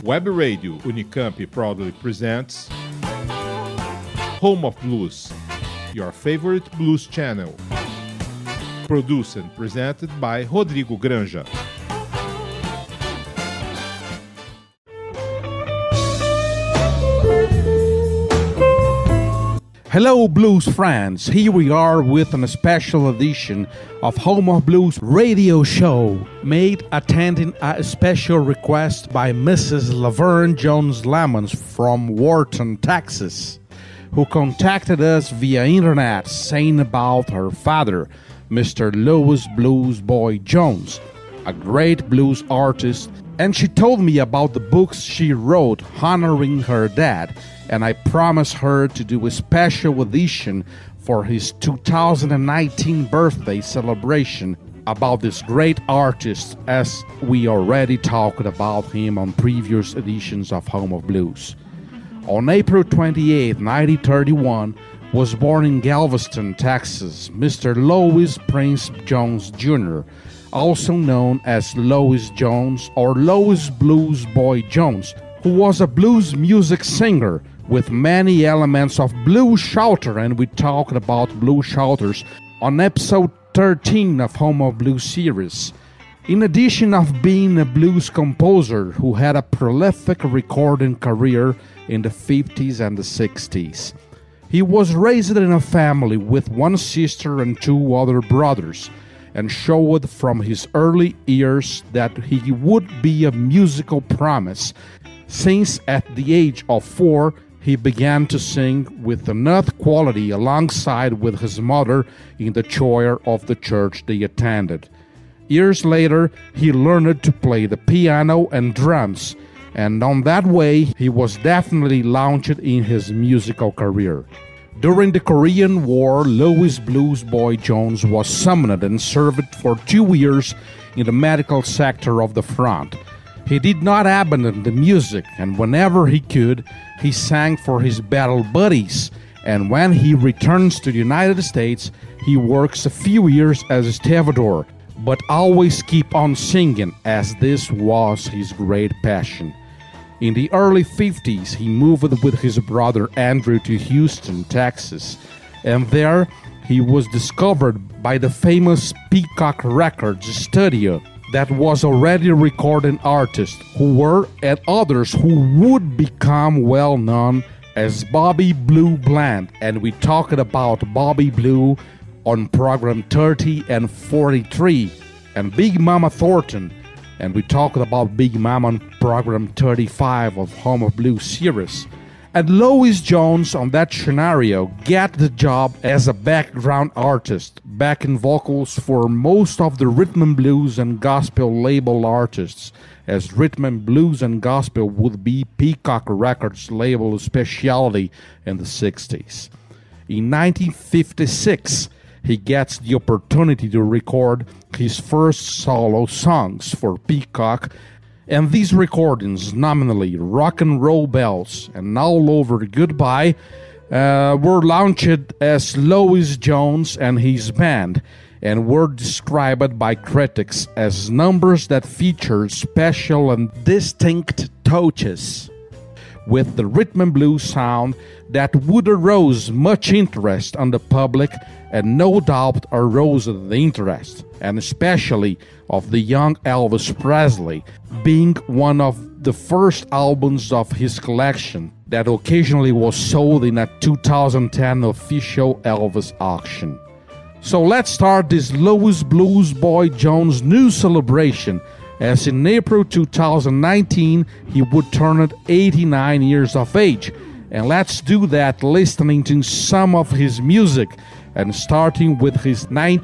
Web Radio Unicamp proudly presents Home of Blues, your favorite blues channel. Produced and presented by Rodrigo Granja. Hello blues friends, here we are with a special edition of Home of Blues radio show made attending a special request by Mrs. Laverne Jones Lemons from Wharton, Texas, who contacted us via internet saying about her father, Mr. Louis Blues Boy Jones, a great blues artist, and she told me about the books she wrote honoring her dad, and I promised her to do a special edition for his 2019 birthday celebration about this great artist, as we already talked about him on previous editions of Home of Blues. On April 28, 1931, was born in Galveston, Texas, Mr. Louis Prince Jones Jr., also known as Louis Jones or Louis Blues Boy Jones, who was a blues music singer with many elements of blues shouter, and we talked about blues shouters on episode 13 of Home of Blues series. In addition of being a blues composer who had a prolific recording career in the 50s and the 60s. He was raised in a family with one sister and two other brothers, and showed from his early years that he would be a musical promise, since at the age of 4 he began to sing with enough quality alongside with his mother in the choir of the church they attended. Years later, he learned to play the piano and drums, and on that way he was definitely launched in his musical career. During the Korean War, Louis Blues Boy Jones was summoned and served for 2 years in the medical sector of the front. He did not abandon the music, and whenever he could, he sang for his battle buddies, and when he returns to the United States, he works a few years as a stevedore, but always keep on singing, as this was his great passion. In the early 50s, he moved with his brother Andrew to Houston, Texas, and there he was discovered by the famous Peacock Records studio that was already recording artists who were, and others who would become well known as Bobby Blue Bland, and we talked about Bobby Blue on program 30 and 43, and Big Mama Thornton, and we talked about Big Mama on program 35 of Home of Blues series. And Louis Jones on that scenario got the job as a background artist, backing vocals for most of the rhythm and blues and gospel label artists, as rhythm and blues and gospel would be Peacock Records label specialty in the 60s. In 1956, he gets the opportunity to record his first solo songs for Peacock, and these recordings, nominally Rock and Roll Bells and All Over Goodbye, were launched as Louis Jones and his band, and were described by critics as numbers that featured special and distinct touches with the rhythm and blues sound that would arouse much interest on the public, and no doubt aroused the interest, and especially of the young Elvis Presley, being one of the first albums of his collection that occasionally was sold in a 2010 official Elvis auction. So let's start this Louis Blues Boy Jones new celebration, as in April 2019 he would turn 89 years of age, and let's do that listening to some of his music, and starting with his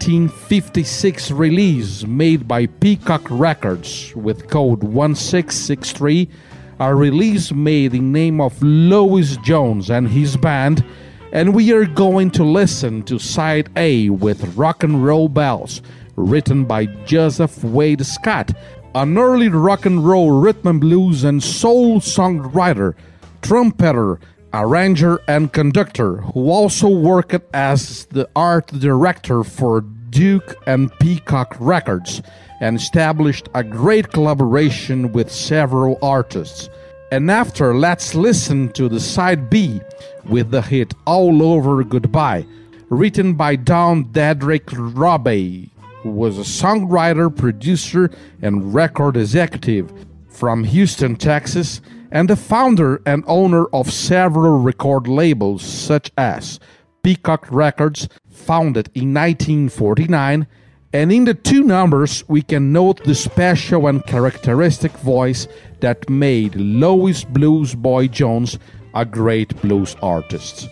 1956 release made by Peacock Records with code 1663, a release made in name of Louis Jones and his band, and we are going to listen to side A with Rock and Roll Bells, written by Joseph Wade Scott, an early rock and roll rhythm and blues and soul songwriter, trumpeter, arranger, and conductor, who also worked as the art director for Duke and Peacock Records, and established a great collaboration with several artists. And after, let's listen to the side B with the hit All Over Goodbye, written by Don Dedrick Robbie, who was a songwriter, producer, and record executive from Houston, Texas, and the founder and owner of several record labels such as Peacock Records, founded in 1949, and in the two numbers we can note the special and characteristic voice that made Louis Blues Boy Jones a great blues artist.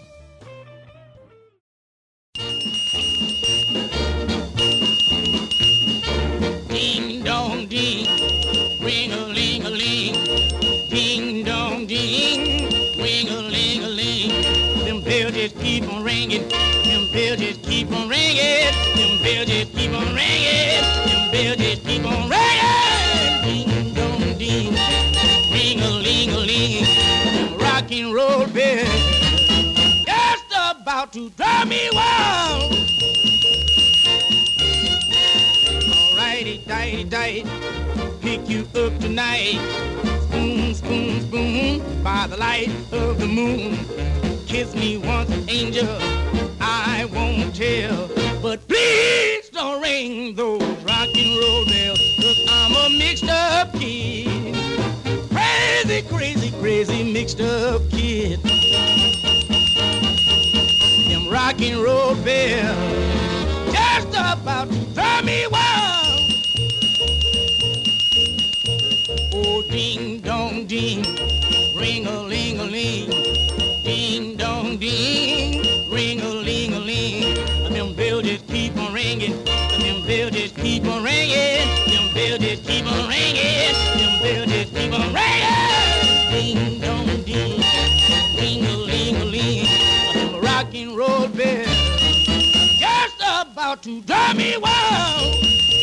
Ding dong ding, ring a ling a ling. Ding dong ding, ring a ling a ling. Them bells just keep on ringing. Them bells just keep on ringing. Them bells just keep on ringing. Them bells just keep on ringing. Ding dong ding, ring a ling a ling. Them rock and roll bells just about to drive me wild. Alrighty, pick you up tonight. Spoon, spoon, spoon, by the light of the moon. Kiss me once, angel, I won't tell. But please don't ring those rock and roll bells, 'cause I'm a mixed up kid. Crazy, crazy, crazy mixed up kid. Them rock and roll bells just about to drive me wild. Oh, ding dong ding, ring a ling a ling. Ding dong ding, ring a ling a ling. Them bells just keep on ringing. Them bells just keep on ringing. Them bells just keep on ringing. Them bells just keep on ringing. Ding dong ding, ring a ling a ling. Them rock and roll bells just about to drive me wild.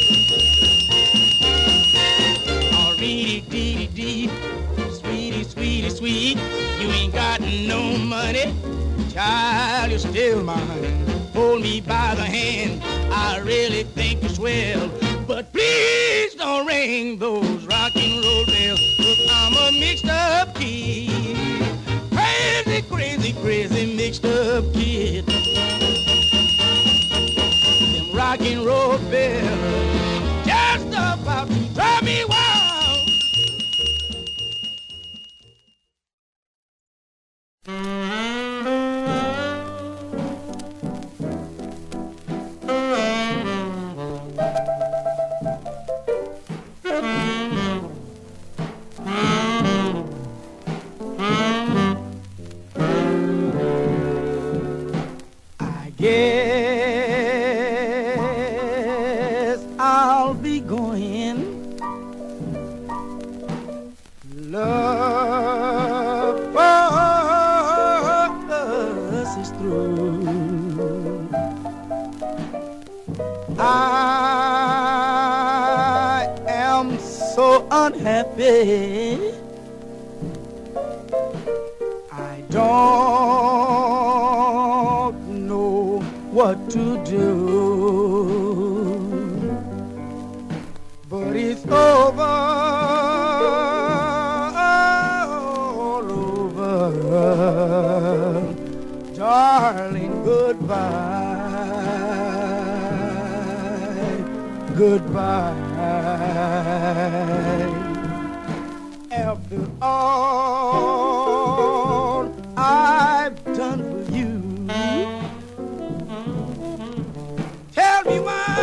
Dee, sweetie, sweetie, sweet. You ain't got no money, child, you're still mine. Hold me by the hand, I really think you're swell. But please don't ring those rock and roll bells, 'cause I'm a mixed up kid. Crazy, crazy, crazy mixed up kid. Them rock and roll bells just about to drive me wild. I guess I'll be going. Love for us is through. I am so unhappy. I don't know what to do. But it's over. Darling, goodbye, goodbye. After all I've done for you, tell me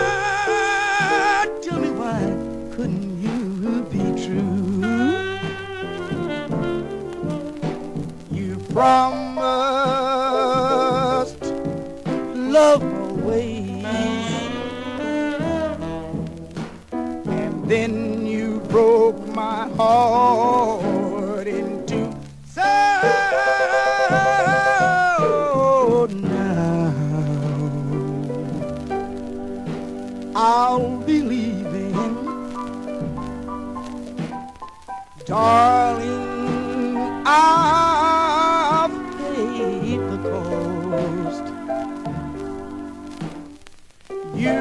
why couldn't you be true? You promised love always, and then you broke my heart in two. So now I'll be leaving, darling. I've paid the cost. You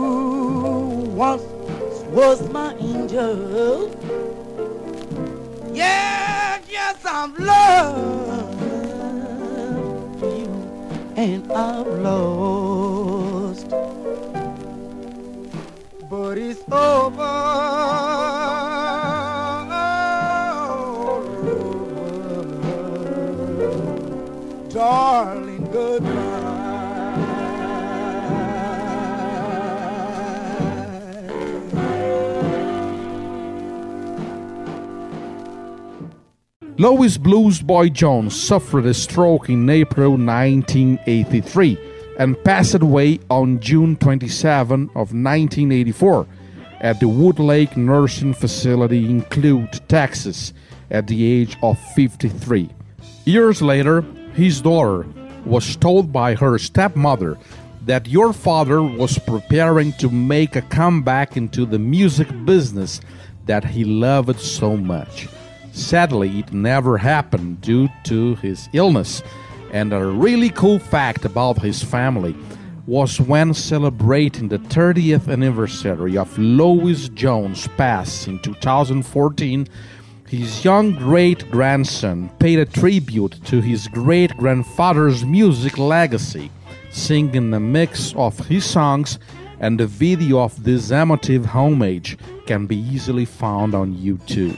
once was my angel. Yeah, yes, I'm loved for you, and I'm lost. But it's over. Darling, goodbye. Louis Blues Boy Jones suffered a stroke in April 1983 and passed away on June 27 of 1984 at the Woodlake Nursing Facility in Clute, Texas, at the age of 53. Years later, his daughter was told by her stepmother that your father was preparing to make a comeback into the music business that he loved so much. Sadly, it never happened due to his illness, and a really cool fact about his family was when celebrating the 30th anniversary of Louis Jones' pass in 2014, his young great-grandson paid a tribute to his great-grandfather's music legacy, singing a mix of his songs, and the video of this emotive homage can be easily found on YouTube.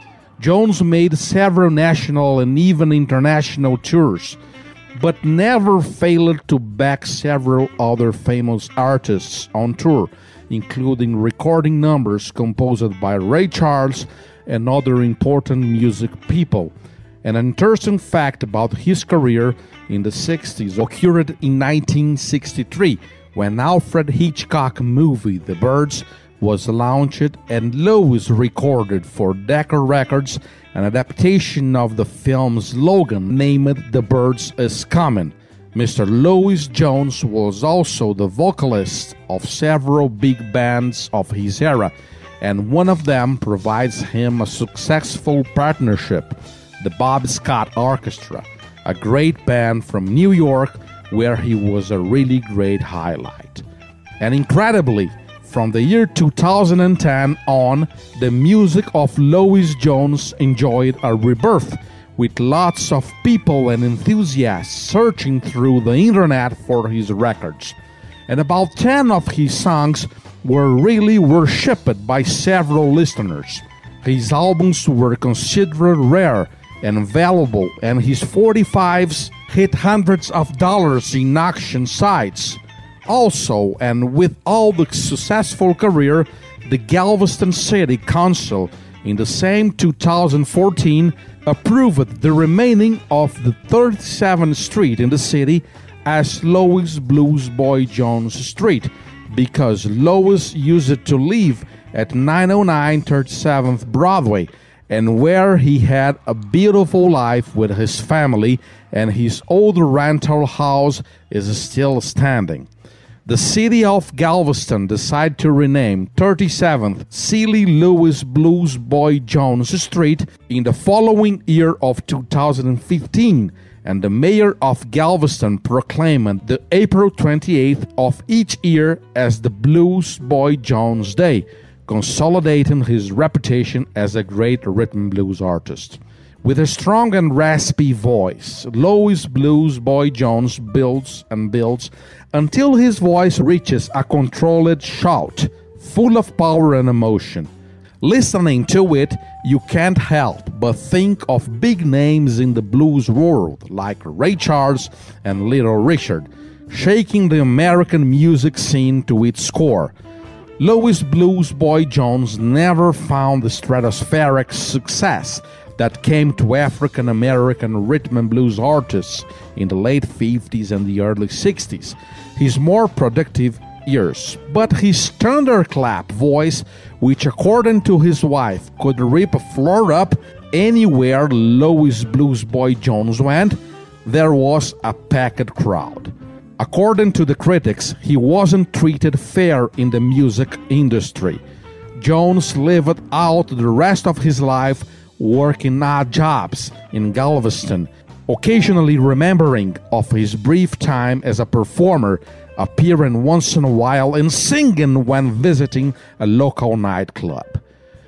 Jones made several national and even international tours, but never failed to back several other famous artists on tour, including recording numbers composed by Ray Charles and other important music people. An interesting fact about his career in the 60s occurred in 1963, when Alfred Hitchcock movie The Birds was launched and Louis recorded for Decca Records an adaptation of the film's slogan named The Birds Is Comin'. Mr. Louis Jones was also the vocalist of several big bands of his era, and one of them provides him a successful partnership, the Bob Scott Orchestra, a great band from New York where he was a really great highlight. And incredibly, from the year 2010 on, the music of Louis Jones enjoyed a rebirth, with lots of people and enthusiasts searching through the internet for his records. And about 10 of his songs were really worshipped by several listeners. His albums were considered rare and valuable, and his 45s hit hundreds of dollars in auction sites. Also, and with all the successful career, the Galveston City Council in the same 2014 approved the remaining of the 37th Street in the city as Louis Blues Boy Jones Street, because Louis used to live at 909 37th Broadway, and where he had a beautiful life with his family, and his old rental house is still standing. The city of Galveston decided to rename 37th Celie Louis Blues Boy Jones Street in the following year of 2015, and the mayor of Galveston proclaimed the April 28th of each year as the Blues Boy Jones Day, consolidating his reputation as a great rhythm blues artist. With a strong and raspy voice, Louis Blues Boy Jones builds and builds until his voice reaches a controlled shout, full of power and emotion. Listening to it, you can't help but think of big names in the blues world, like Ray Charles and Little Richard, shaking the American music scene to its core. Louis Blues Boy Jones never found the stratospheric success that came to African American rhythm and blues artists in the late 50s and the early 60s, his more productive years. But his thunderclap voice, which according to his wife could rip a floor up anywhere Louis Blues Boy Jones went, there was a packed crowd. According to the critics, he wasn't treated fair in the music industry. Jones lived out the rest of his life working odd jobs in Galveston, occasionally remembering of his brief time as a performer, appearing once in a while and singing when visiting a local nightclub.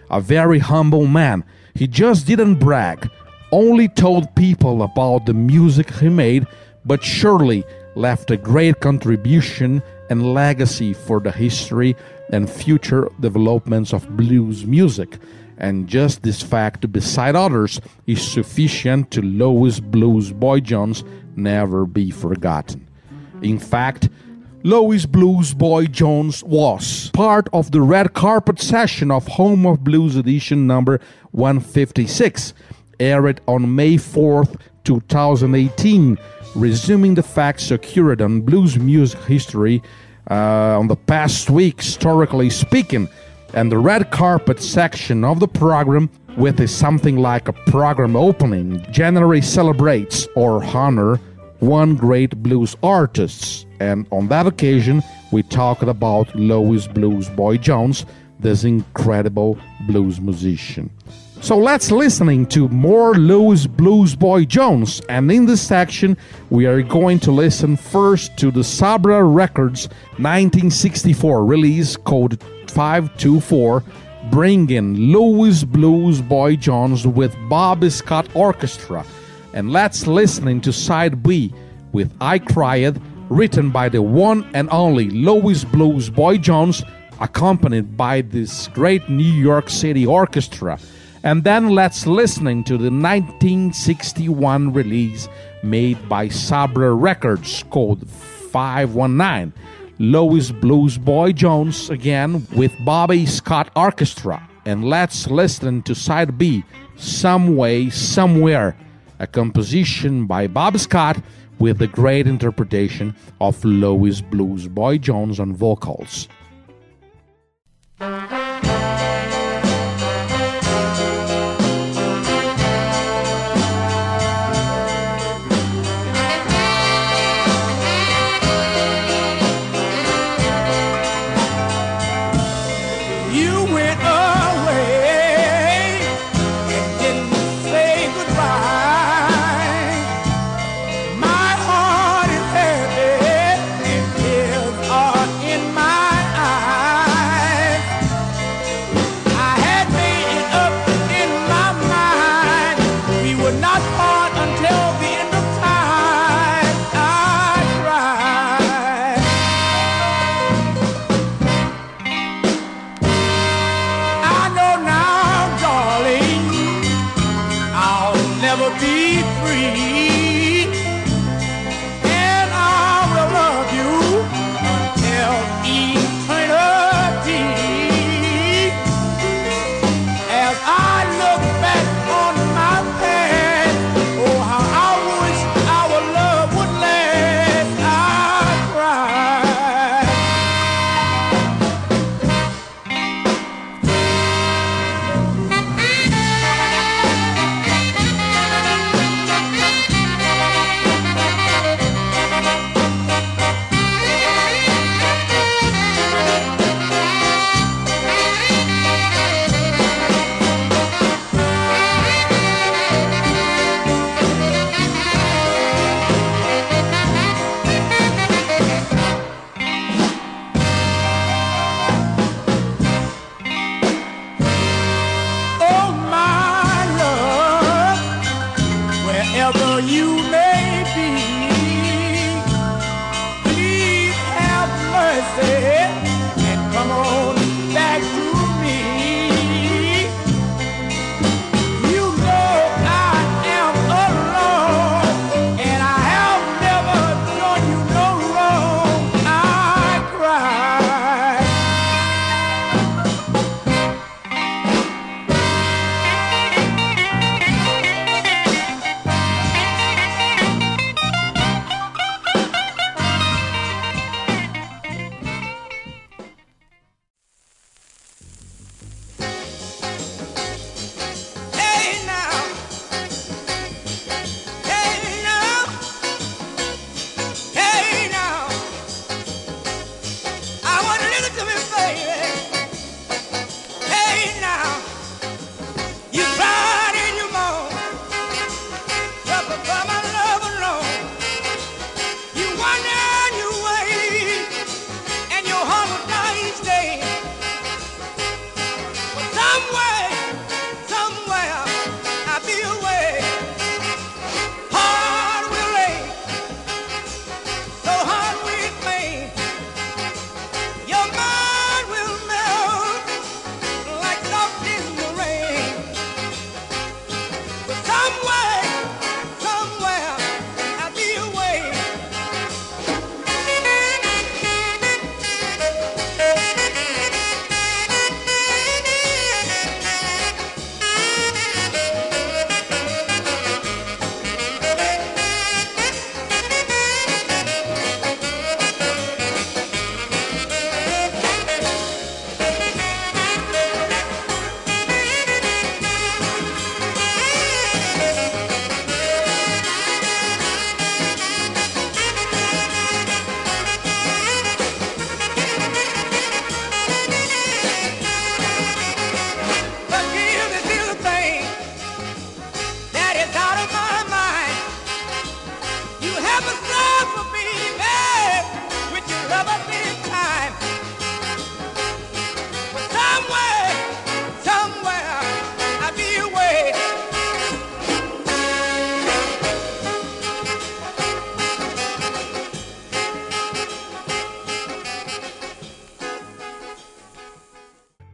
a very humble man. He just didn't brag, only told people about the music he made, but surely left a great contribution and legacy for the history and future developments of blues music. And just this fact, beside others, is sufficient to Louis Blues Boy Jones never be forgotten. In fact, Louis Blues Boy Jones was part of the red carpet session of Home of Blues edition number 156, aired on May 4th, 2018, resuming the facts occurred on blues music history on the past week, historically speaking. And the red carpet section of the program, with something like a program opening, generally celebrates or honor one great blues artist. And on that occasion, we talked about Louis Blues Boy Jones, this incredible blues musician. So let's listening to more Louis Blues Boy Jones, and in this section we are going to listen first to the Sabra Records 1964 release called 524, bringing Louis Blues Boy Jones with Bobby Scott Orchestra. And let's listening to side B with I Cried, written by the one and only Louis Blues Boy Jones, accompanied by this great New York City orchestra. And then let's listening to the 1961 release made by Sabra Records called 519. Louis Blues Boy Jones again with Bobby Scott Orchestra. And let's listen to side B, Some Way, Somewhere, a composition by Bob Scott with the great interpretation of Louis Blues Boy Jones on vocals.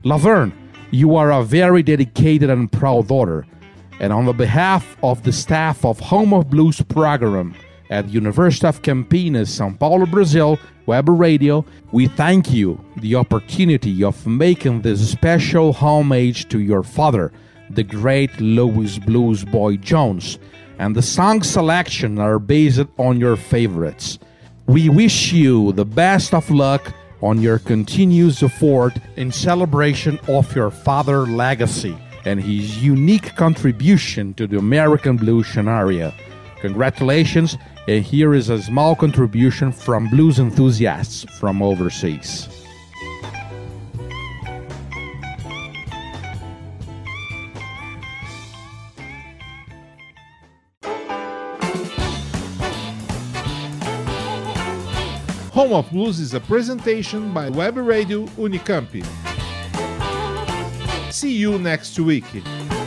Laverne, you are a very dedicated and proud daughter, and on the behalf of the staff of Home of Blues program at University of Campinas, São Paulo, Brazil, Web Radio, we thank you the opportunity of making this special homage to your father, the great Louis Blues Boy Jones, and the song selection are based on your favorites. We wish you the best of luck on your continuous effort in celebration of your father's legacy and his unique contribution to the American blues scenario. Congratulations, and here is a small contribution from blues enthusiasts from overseas. Home of Blues is a presentation by Web Radio Unicamp. See you next week.